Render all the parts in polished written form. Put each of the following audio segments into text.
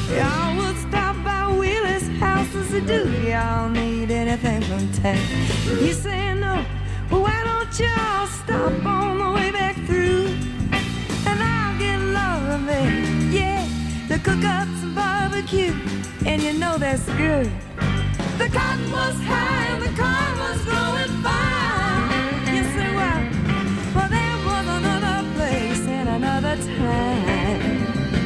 Y'all would stop by Willie's house as they do. Y'all need anything from town. You say no, well, why don't y'all stop on the way back through? And I'll get loving, yeah. They cook up some barbecue, and you know that's good. The cotton was high and the corn was growing fine. You say, well, there was another place and another time.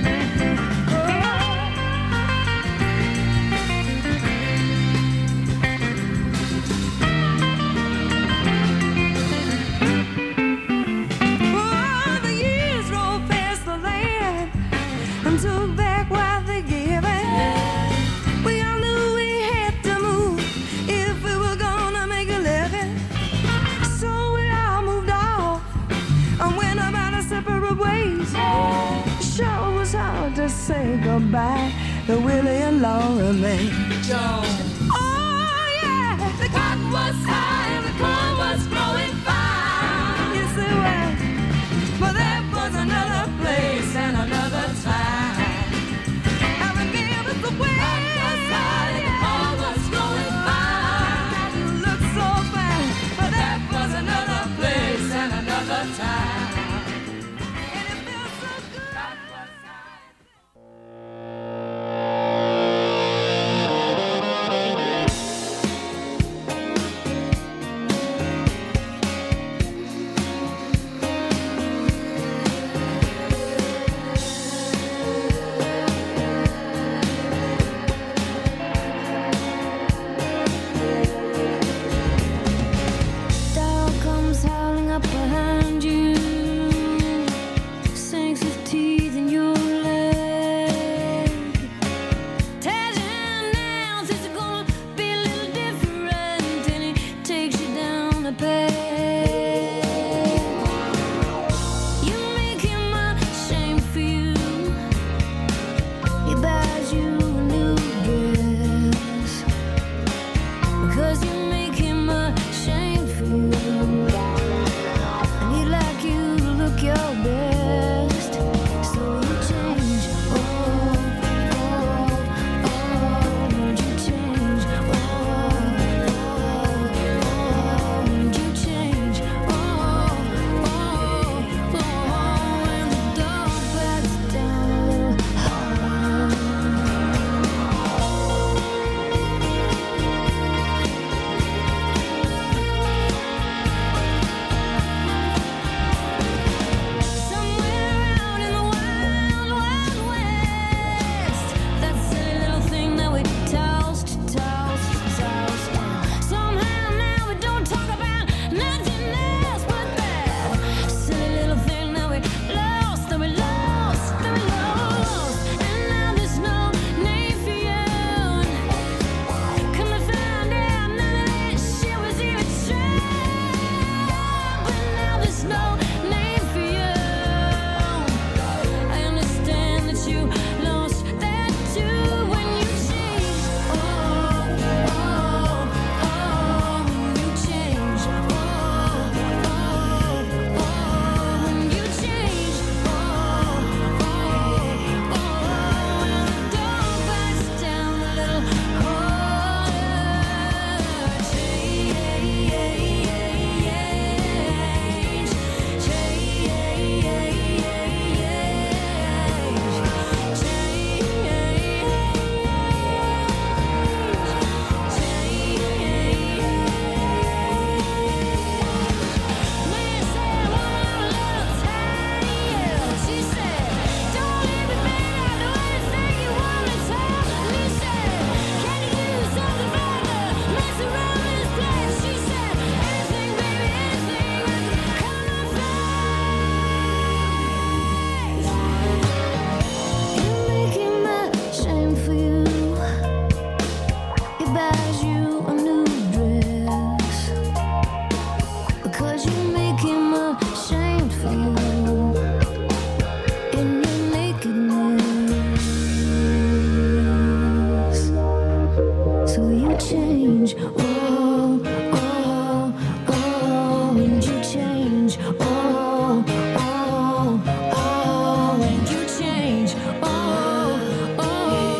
Oh, the years rolled past the land and took back what they gave it. We all knew we had to move if we were gonna make a living. So we all moved off and went about our separate ways. Sure was hard to say goodbye to Willie and Laura Mae. Oh yeah, the cotton was high and the corn was growing fine. You say, well, but there was another place and another time. I remember the way the corn was growing fine. You look so fine, but there was another place and another time. And it felt so good. That was dog comes howling up behind you, sinks his teeth in your leg, tears your hand down, says it's gonna be a little different, and he takes you down the peg. You make him ashamed for you. He buys you a new dress because you make him ashamed for you. And he'd like you to look your best. So you change, oh, won't you change, oh, won't you change, oh, when the dog backs down a little hard. Somewhere out in the wild, wild west, that silly little thing that we tossed. Somehow now we don't talk about nothing else but that silly little thing that we lost. And now there's no name for you. Come to find out, none of that shit was even true. But now there's no name for you. I understand that you lost that too when you changed. Oh, you changed. Oh, when you changed. Oh, when the dog bites down a little harder. She said, don't leave me, baby, I know anything you want to tell. And he said, can you use something further? Mess around this place. She said, anything, baby, anything that can come on face. You make him ashamed for you. He buys you a new dress because you make him ashamed for you. In your nakedness, so you change, oh, and you change, oh, and you change, oh,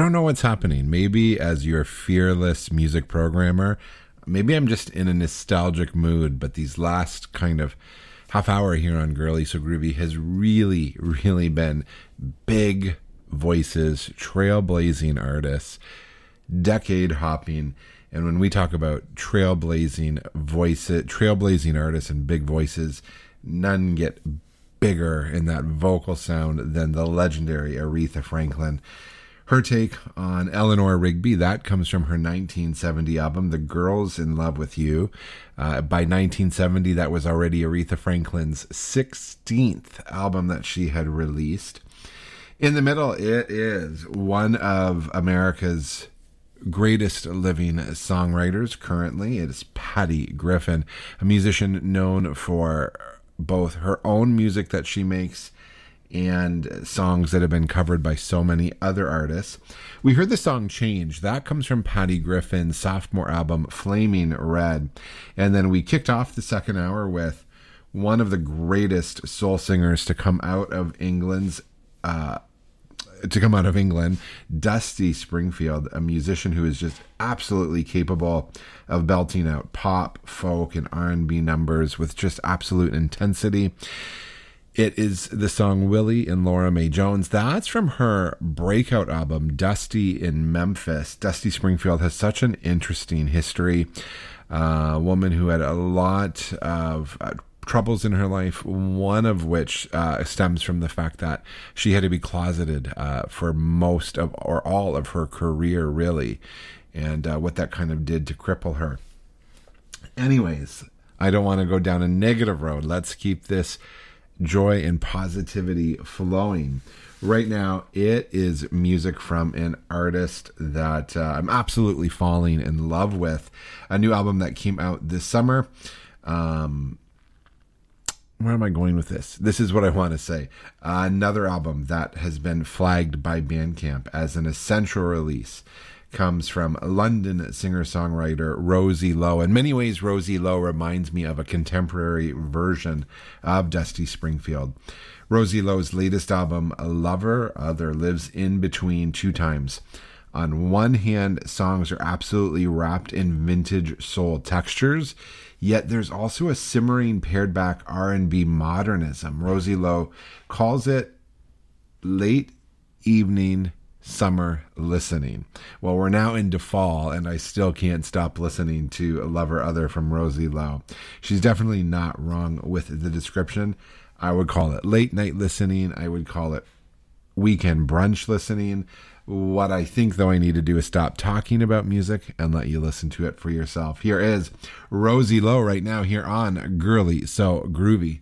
don't know what's happening. Maybe as your fearless music programmer, maybe I'm just in a nostalgic mood, but these last kind of half hour here on Girly So Groovy has really, really been big voices, trailblazing artists, decade hopping. And when we talk about trailblazing voices, trailblazing artists and big voices, none get bigger in that vocal sound than the legendary Aretha Franklin. Her take on Eleanor Rigby, that comes from her 1970 album, The Girls in Love with You. By 1970, that was already Aretha Franklin's 16th album that she had released. In the middle, it is one of America's greatest living songwriters currently. It is Patty Griffin, a musician known for both her own music that she makes and songs that have been covered by so many other artists. We heard the song Change. That comes from Patty Griffin's sophomore album, Flaming Red. And then we kicked off the second hour with one of the greatest soul singers to come out of England, Dusty Springfield, a musician who is just absolutely capable of belting out pop, folk, and R&B numbers with just absolute intensity. It is the song Willie and Laura Mae Jones. That's from her breakout album, Dusty in Memphis. Dusty Springfield has such an interesting history. A woman who had a lot of troubles in her life, one of which stems from the fact that she had to be closeted for most of or all of her career, really, and what that kind of did to cripple her. Anyways, I don't want to go down a negative road. Let's keep this joy and positivity flowing. Right now, it is music from an artist that I'm absolutely falling in love with. A new album that came out this summer. Where am I going with this? This is what I want to say. Another album that has been flagged by Bandcamp as an essential release comes from London singer-songwriter Rosie Lowe. In many ways, Rosie Lowe reminds me of a contemporary version of Dusty Springfield. Rosie Lowe's latest album, Lover Other, lives in between two times. On one hand, songs are absolutely wrapped in vintage soul textures, yet there's also a simmering pared back R&B modernism. Rosie Lowe calls it late evening summer listening. Well, we're now into fall, and I still can't stop listening to Lover Other from Rosie Lowe. She's definitely not wrong with the description. I would call it late night listening. I would call it weekend brunch listening. What I think, though, I need to do is stop talking about music and let you listen to it for yourself. Here is Rosie Lowe right now here on Girly So Groovy.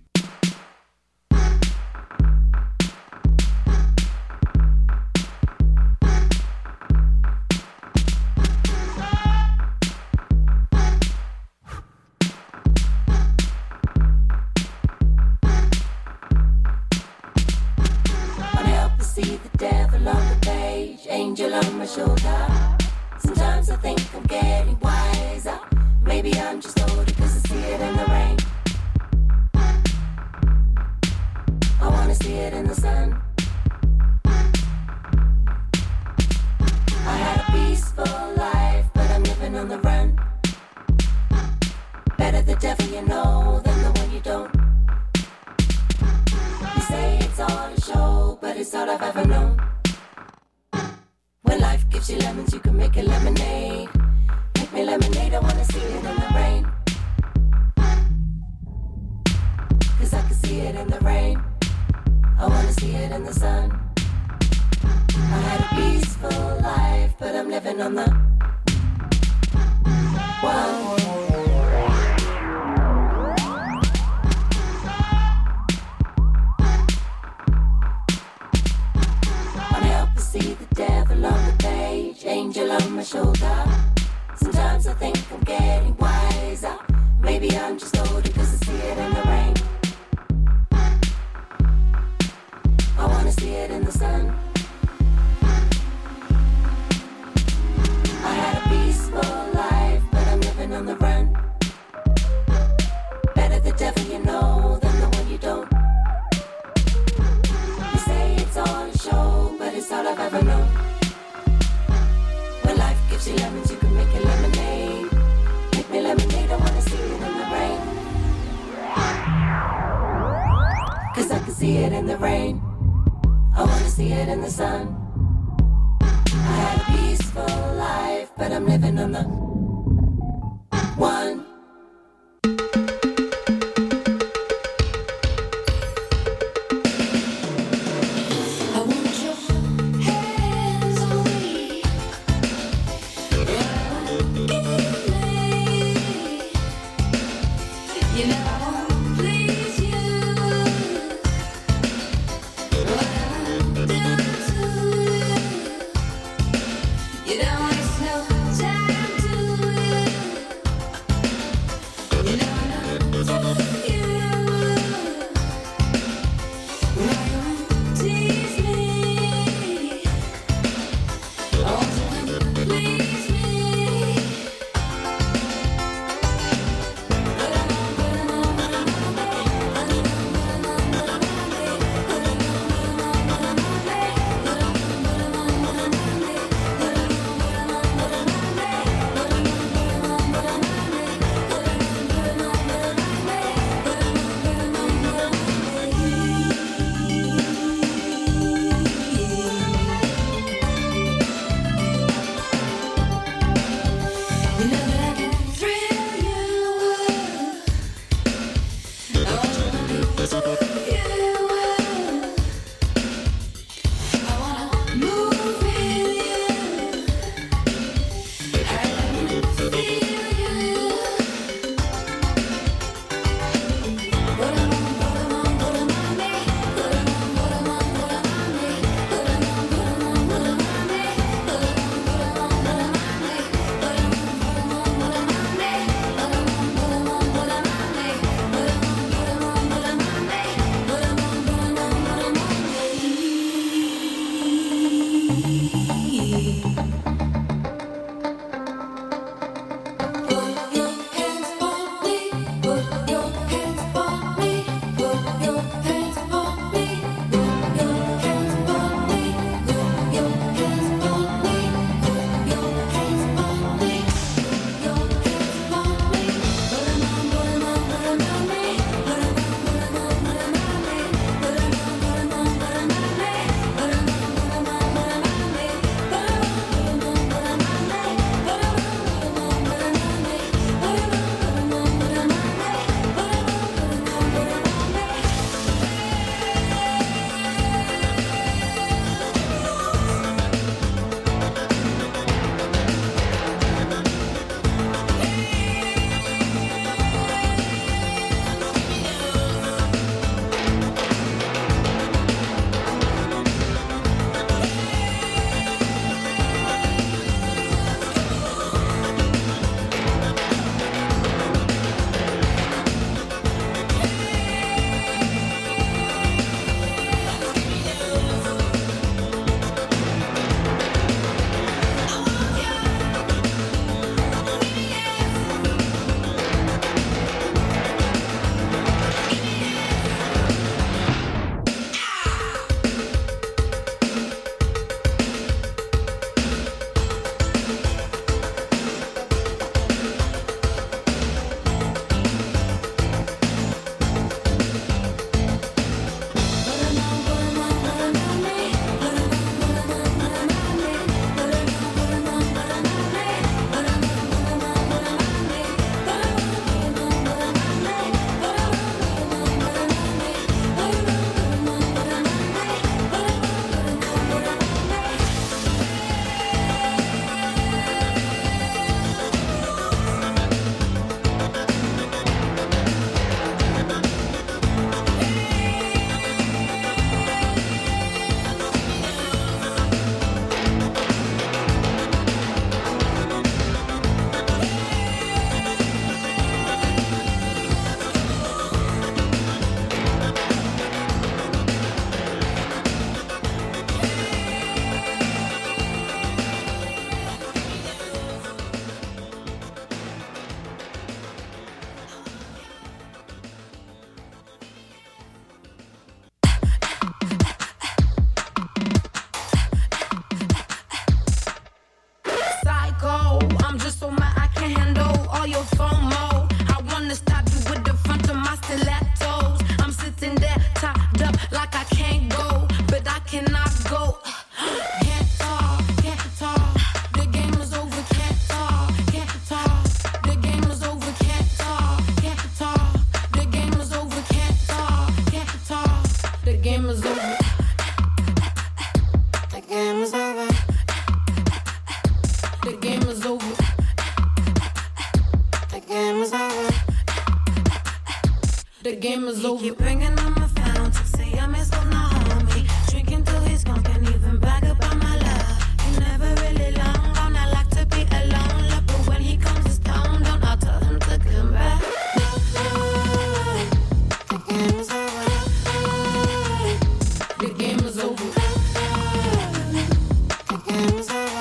Angel on my shoulder. Sometimes I think I'm getting wiser. Maybe I'm just older cause I see it in the rain. I wanna see it in the sun. I had a peaceful life, but I'm living on the run. Better the devil you know than the one you don't. You say it's all a show, but it's all I've ever known. When life gives you lemons, you can make a lemonade. Make me lemonade, I wanna see it in the rain. Cause I can see it in the rain. I wanna see it in the sun. I had a peaceful life, but I'm living on the one. See the devil on the page, angel on my shoulder. Sometimes I think I'm getting wiser. Maybe I'm just older cause I see it in the rain. I wanna see it in the sun. I had a peaceful life, but I'm living on the run. Better the devil you know than the one you don't. You say it's all a show, but it's all I've ever known. your lemons, you can make it lemonade. Make me lemonade, I wanna see it in the rain. 'Cause I can see it in the rain. I wanna see it in the sun. I had a peaceful life, but I'm living on the one. I want your hands on me. Give me. You know I won't please you. What I do to you. You don't waste no time to I'm just so mad I can't handle all your FOMO. I wanna stop you with the front of my stilettos. I'm sitting there tied up like I can't go, but I cannot go. Can't talk, can't talk. The game is over. Can't talk, can't talk. The game is over. Can't talk, can't talk. The game is over. Can't talk, can't talk. The game is over. The game is over. The game is over. The game is over. The game is over. Keep ringing on my phone to say I miss on the homie. Drinking till he's gone, can't even brag about my love. You never really long gone, I like to be alone. Love, but when he comes to town, don't I tell him to come back. The game is over. The game is over. The game is over.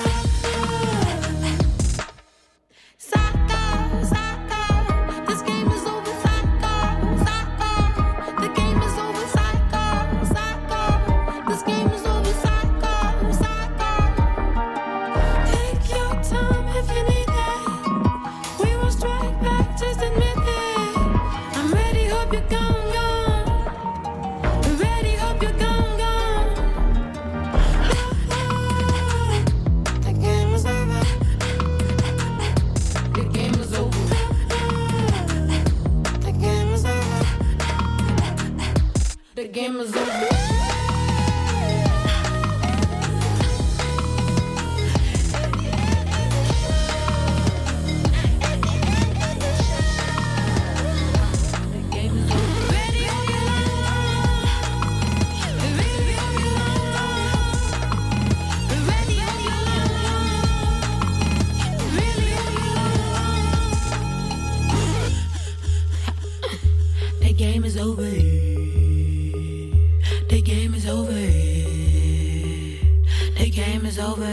Psycho, psycho, this game is over. Psycho, psycho, the game is over. Psycho, psycho, this game is over. Psycho, psycho. Take your time if you need it. We will strike back, just admit it. I'm ready, hope you're gone, gone. Ready, hope you're gone, gone. The game is over. The game is over. The game is over. The game is over. The game is over. Ready, hope you're gone, gone. Ready, hope you're gone, gone. Ready, hope you're gone, gone. Really hope you're gone, gone. The game is over. The game is over. The game is over.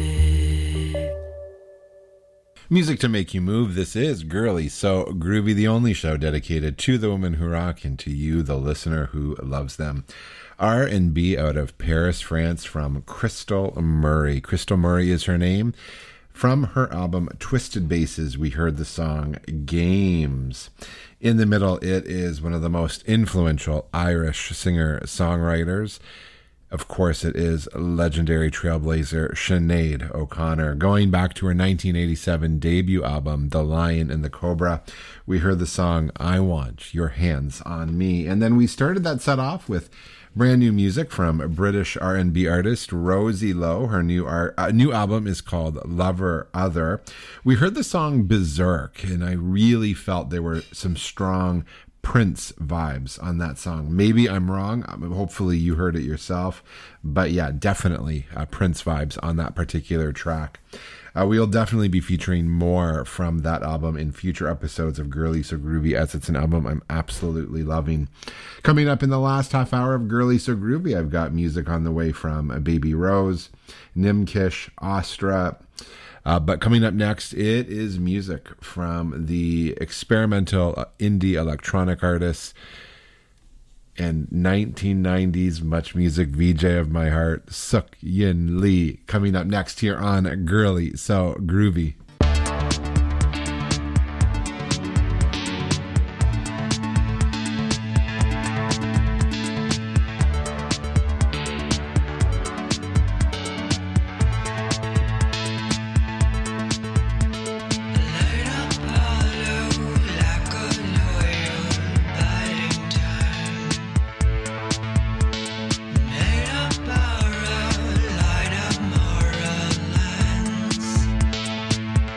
Music to make you move. This is Girly So Groovy, the only show dedicated to the women who rock and to you, the listener who loves them. R&B out of Paris, France, from Crystal Murray. Crystal Murray is her name. From her album Twisted Bases, we heard the song Games. In the middle, it is one of the most influential Irish singer-songwriters. Of course, it is legendary trailblazer Sinead O'Connor. Going back to her 1987 debut album, The Lion and the Cobra, we heard the song I Want Your Hands on Me. And then we started that set off with brand new music from British R&B artist Rosie Lowe. Her new album is called Lover Other. We heard the song Berserk, and I really felt there were some strong Prince vibes on that song. Maybe I'm wrong. Hopefully you heard it yourself. But yeah, definitely Prince vibes on that particular track. We'll definitely be featuring more from that album in future episodes of Girly So Groovy, as it's an album I'm absolutely loving. Coming up in the last half hour of Girly So Groovy, I've got music on the way from Baby Rose, Nimkish, Astra. But coming up next, it is music from the experimental indie electronic artists and 1990s much music VJ of my heart, Suk Yin Lee. Coming up next here on Girly So Groovy. Light up moral lens.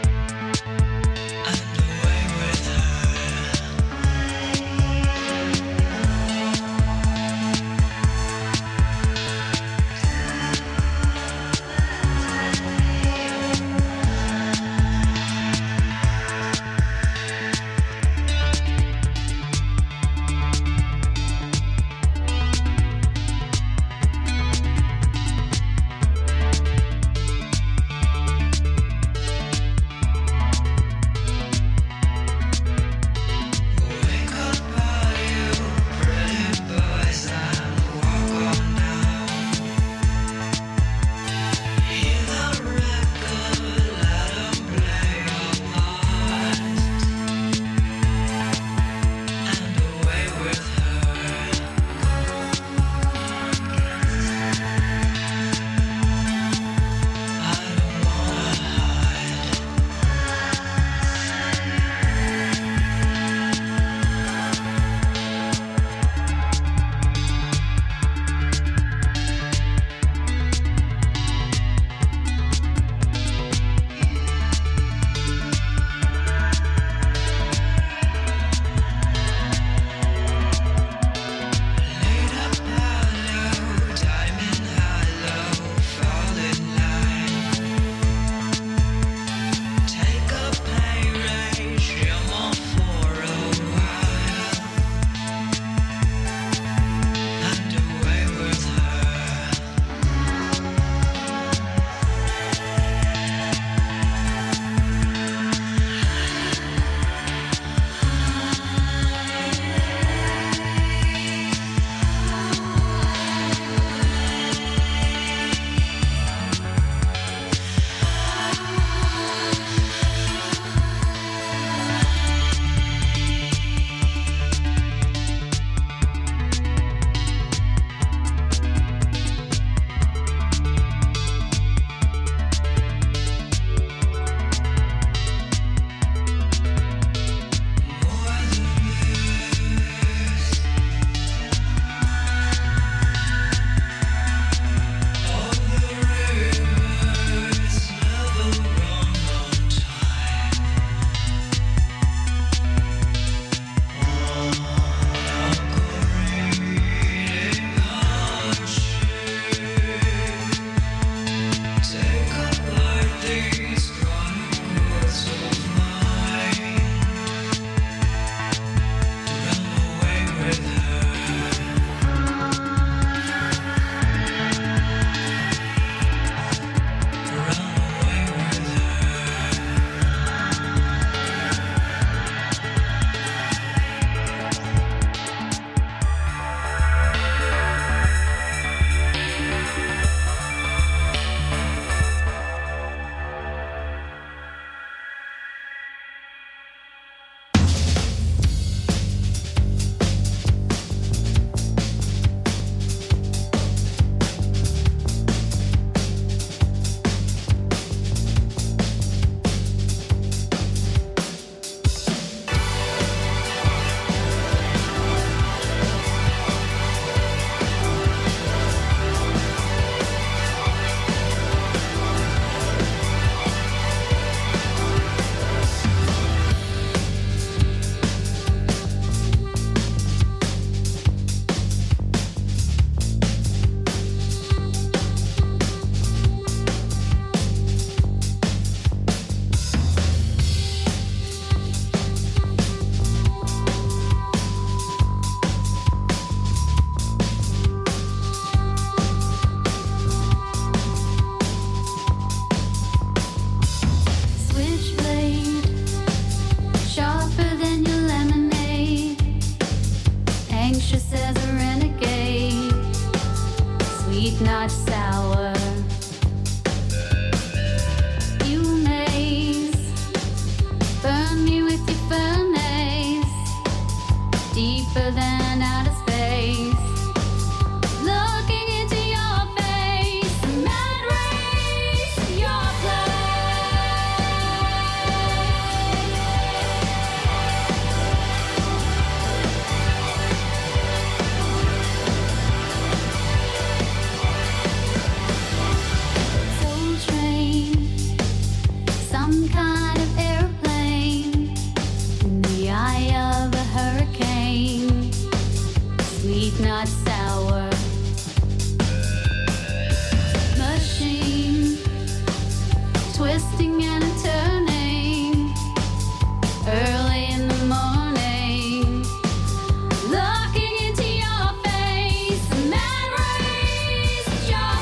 some kind of airplane in the eye of a hurricane. Sweet, not sour. Machine twisting and turning early in the morning, looking into your face. A mad race at your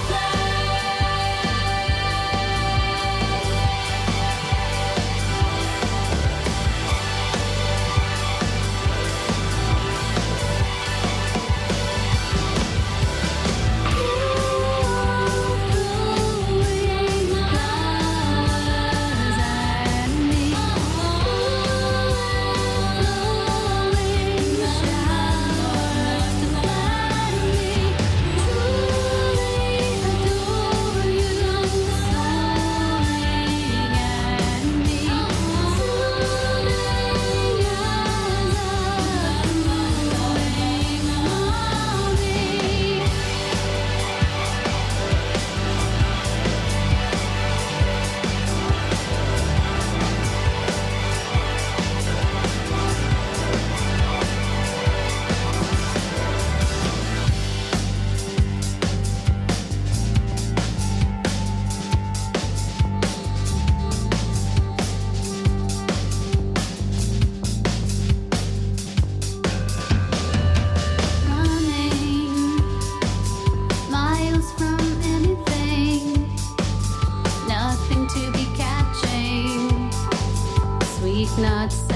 not